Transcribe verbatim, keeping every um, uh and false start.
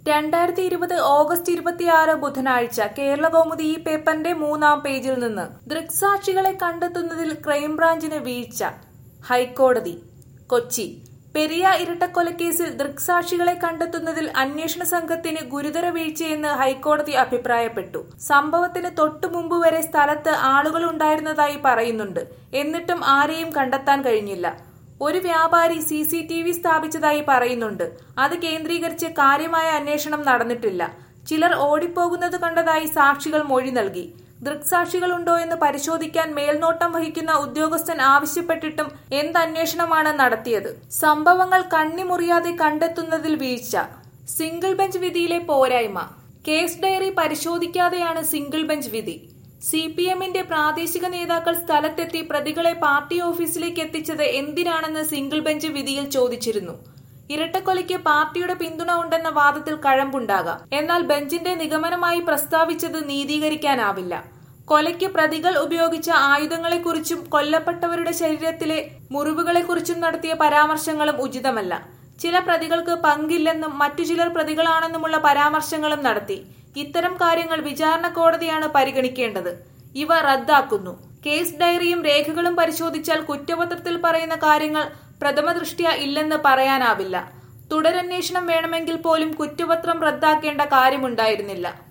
രണ്ടായിരത്തി ഇരുപത് ഓഗസ്റ്റ് ഇരുപത്തിയാറ് ബുധനാഴ്ച കേരളകൗമുദി ഈ പേപ്പറിന്റെ മൂന്നാം പേജിൽ നിന്ന് ദൃക്സാക്ഷികളെ കണ്ടെത്തുന്നതിൽ ക്രൈംബ്രാഞ്ചിന് വീഴ്ച. ഹൈക്കോടതി കൊച്ചി പെരിയ ഇരട്ടക്കൊലക്കേസിൽ ദൃക്സാക്ഷികളെ കണ്ടെത്തുന്നതിൽ അന്വേഷണ സംഘത്തിന് ഗുരുതര വീഴ്ചയെന്ന് ഹൈക്കോടതി അഭിപ്രായപ്പെട്ടു. സംഭവത്തിന് തൊട്ടുമുമ്പ് വരെ സ്ഥലത്ത് ആളുകൾ ഉണ്ടായിരുന്നതായി പറയുന്നുണ്ട്. എന്നിട്ടും ആരെയും കണ്ടെത്താൻ കഴിഞ്ഞില്ല. ഒരു വ്യാപാരി സി സി ടി വി സ്ഥാപിച്ചതായി പറയുന്നുണ്ട്. അത് കേന്ദ്രീകരിച്ച് കാര്യമായ അന്വേഷണം നടന്നിട്ടില്ല. ചിലർ ഓടിപ്പോകുന്നത് കണ്ടതായി സാക്ഷികൾ മൊഴി നൽകി. ദൃക്സാക്ഷികളുണ്ടോ എന്ന് പരിശോധിക്കാൻ മേൽനോട്ടം വഹിക്കുന്ന ഉദ്യോഗസ്ഥൻ ആവശ്യപ്പെട്ടിട്ടും എന്തന്വേഷണമാണ് നടത്തിയത്? സംഭവങ്ങൾ കണ്ണിമുറിയാതെ കണ്ടെത്തുന്നതിൽ വീഴ്ച. സിംഗിൾ ബെഞ്ച് വിധിയിലെ പോരായ്മ. കേസ് ഡയറി പരിശോധിക്കാതെയാണ് സിംഗിൾ ബെഞ്ച് വിധി. സി പി എമ്മിന്റെ പ്രാദേശിക നേതാക്കൾ സ്ഥലത്തെത്തി പ്രതികളെ പാർട്ടി ഓഫീസിലേക്ക് എത്തിച്ചത് എന്തിനാണെന്ന് സിംഗിൾ ബെഞ്ച് വിധിയിൽ ചോദിച്ചിരുന്നു. ഇരട്ടക്കൊലയ്ക്ക് പാർട്ടിയുടെ പിന്തുണ ഉണ്ടെന്ന വാദത്തിൽ കഴമ്പുണ്ടാകാം. എന്നാൽ ബെഞ്ചിന്റെ നിഗമനമായി പ്രസ്താവിച്ചത് നീതീകരിക്കാനാവില്ല. കൊലയ്ക്ക് പ്രതികൾ ഉപയോഗിച്ച ആയുധങ്ങളെക്കുറിച്ചും കൊല്ലപ്പെട്ടവരുടെ ശരീരത്തിലെ മുറിവുകളെക്കുറിച്ചും നടത്തിയ പരാമർശങ്ങളും ഉചിതമല്ല. ചില പ്രതികൾക്ക് പങ്കില്ലെന്നും മറ്റു ചിലർ പ്രതികളാണെന്നുമുള്ള പരാമർശങ്ങളും നടത്തി. ഇത്തരം കാര്യങ്ങൾ വിചാരണ കോടതിയാണ് പരിഗണിക്കേണ്ടത്. ഇവ റദ്ദാക്കുന്നു. കേസ് ഡയറിയും രേഖകളും പരിശോധിച്ചാൽ കുറ്റപത്രത്തിൽ പറയുന്ന കാര്യങ്ങൾ പ്രഥമദൃഷ്ട്യാ ഇല്ലെന്ന് പറയാനാവില്ല. തുടരന്വേഷണം വേണമെങ്കിൽ പോലും കുറ്റപത്രം റദ്ദാക്കേണ്ട കാര്യമുണ്ടായിരുന്നില്ല.